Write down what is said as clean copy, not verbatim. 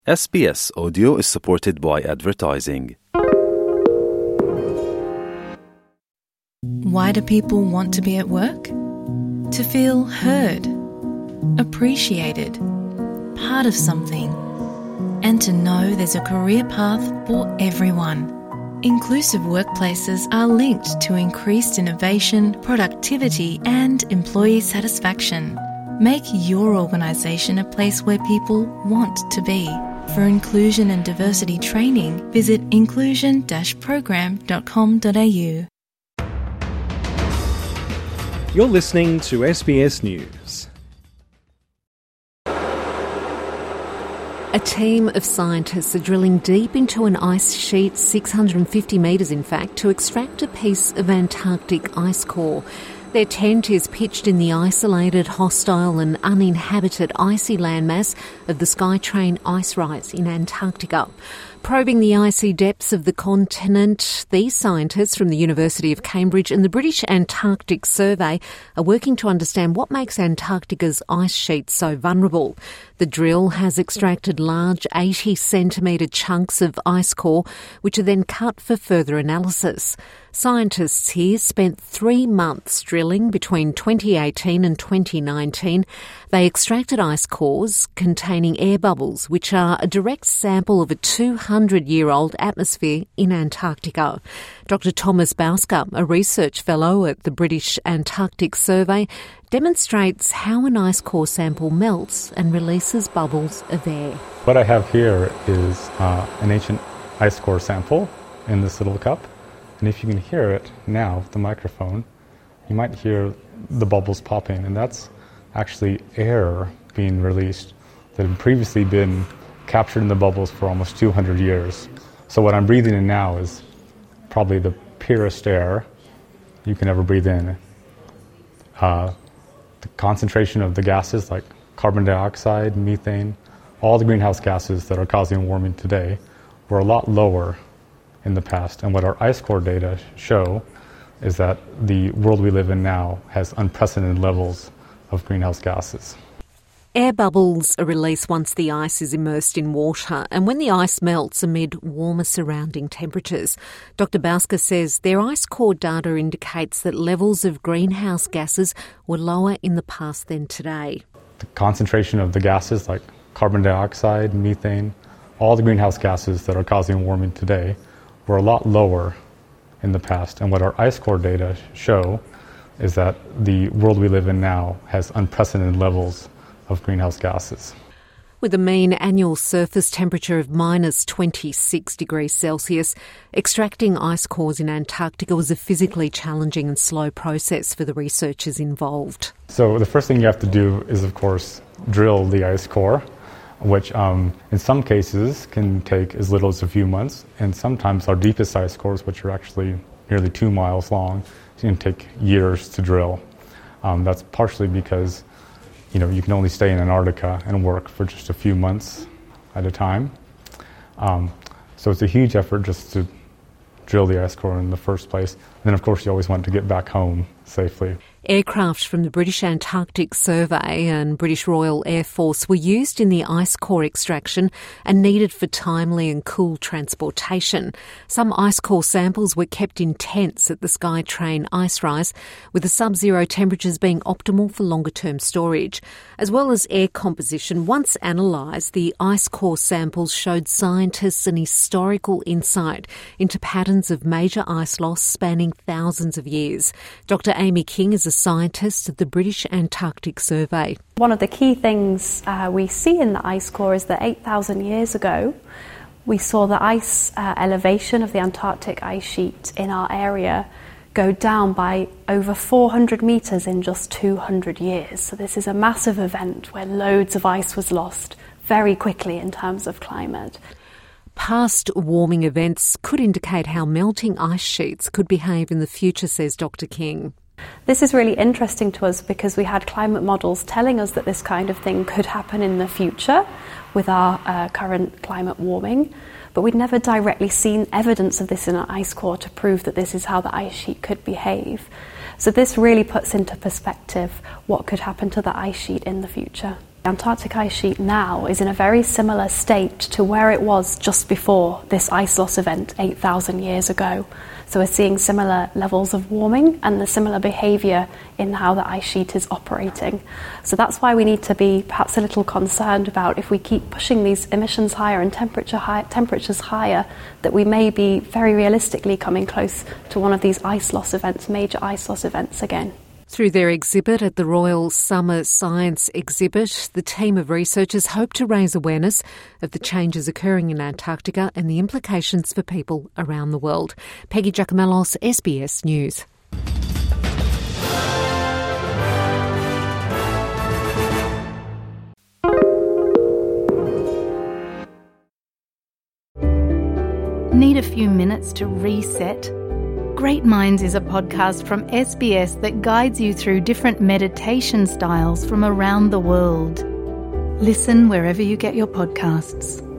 SBS Audio is supported by advertising. Why do people want to be at work? To feel heard, appreciated, part of something, and to know there's a career path for everyone. Inclusive workplaces are linked to increased innovation, productivity, and employee satisfaction. Make your organisation a place where people want to be. For inclusion and diversity training, visit inclusion-program.com.au. You're listening to SBS News. A team of scientists are drilling deep into an ice sheet, 650 metres in fact, to extract a piece of Antarctic ice core. Their tent is pitched in the isolated, hostile and uninhabited icy landmass of the Skytrain ice rise in Antarctica. Probing the icy depths of the continent, these scientists from the University of Cambridge and the British Antarctic Survey are working to understand what makes Antarctica's ice sheet so vulnerable. The drill has extracted large 80-centimetre chunks of ice core, which are then cut for further analysis. Scientists here spent 3 months drilling between 2018 and 2019. They extracted ice cores containing air bubbles, which are a direct sample of a 200-year-old atmosphere in Antarctica. Dr. Thomas Bauska, a research fellow at the British Antarctic Survey, demonstrates how an ice core sample melts and releases bubbles of air. What I have here is an ancient ice core sample in this little cup. And if you can hear it now with the microphone, you might hear the bubbles popping, and that's actually air being released that had previously been captured in the bubbles for almost 200 years. So what I'm breathing in now is probably the purest air you can ever breathe in. The concentration of the gases like carbon dioxide, methane, all the greenhouse gases that are causing warming today were a lot lower in the past. And what our ice core data show is that the world we live in now has unprecedented levels of greenhouse gases. Air bubbles are released once the ice is immersed in water and when the ice melts amid warmer surrounding temperatures. Dr. Bauska says their ice core data indicates that levels of greenhouse gases were lower in the past than today. The concentration of the gases like carbon dioxide, methane, all the greenhouse gases that are causing warming today were a lot lower in the past. And what our ice core data show is that the world we live in now has unprecedented levels of greenhouse gases. With a mean annual surface temperature of minus 26 degrees Celsius, extracting ice cores in Antarctica was a physically challenging and slow process for the researchers involved. So the first thing you have to do is, of course, drill the ice core, which in some cases can take as little as a few months, and sometimes our deepest ice cores, which are actually nearly 2 miles long, can take years to drill. That's partially because you can only stay in Antarctica and work for just a few months at a time. So it's a huge effort just to drill the ice core in the first place. And then, of course, you always want to get back home safely. Aircraft from the British Antarctic Survey and British Royal Air Force were used in the ice core extraction and needed for timely and cool transportation. Some ice core samples were kept in tents at the Skytrain ice rise, with the sub-zero temperatures being optimal for longer-term storage. As well as air composition, once analysed, the ice core samples showed scientists an historical insight into patterns of major ice loss spanning thousands of years. Dr. Amy King is a scientist at the British Antarctic Survey. One of the key things we see in the ice core is that 8,000 years ago, we saw the ice elevation of the Antarctic ice sheet in our area go down by over 400 metres in just 200 years. So this is a massive event where loads of ice was lost very quickly in terms of climate. Past warming events could indicate how melting ice sheets could behave in the future, says Dr. King. This is really interesting to us because we had climate models telling us that this kind of thing could happen in the future with our current climate warming, but we'd never directly seen evidence of this in an ice core to prove that this is how the ice sheet could behave. So this really puts into perspective what could happen to the ice sheet in the future. The Antarctic ice sheet now is in a very similar state to where it was just before this ice loss event 8,000 years ago. So we're seeing similar levels of warming and the similar behaviour in how the ice sheet is operating. So that's why we need to be perhaps a little concerned about, if we keep pushing these emissions higher and temperatures higher, that we may be very realistically coming close to one of these ice loss events, major ice loss events again. Through their exhibit at the Royal Summer Science Exhibit, the team of researchers hope to raise awareness of the changes occurring in Antarctica and the implications for people around the world. Peggy Giacomellos, SBS News. Need a few minutes to reset? Great Minds is a podcast from SBS that guides you through different meditation styles from around the world. Listen wherever you get your podcasts.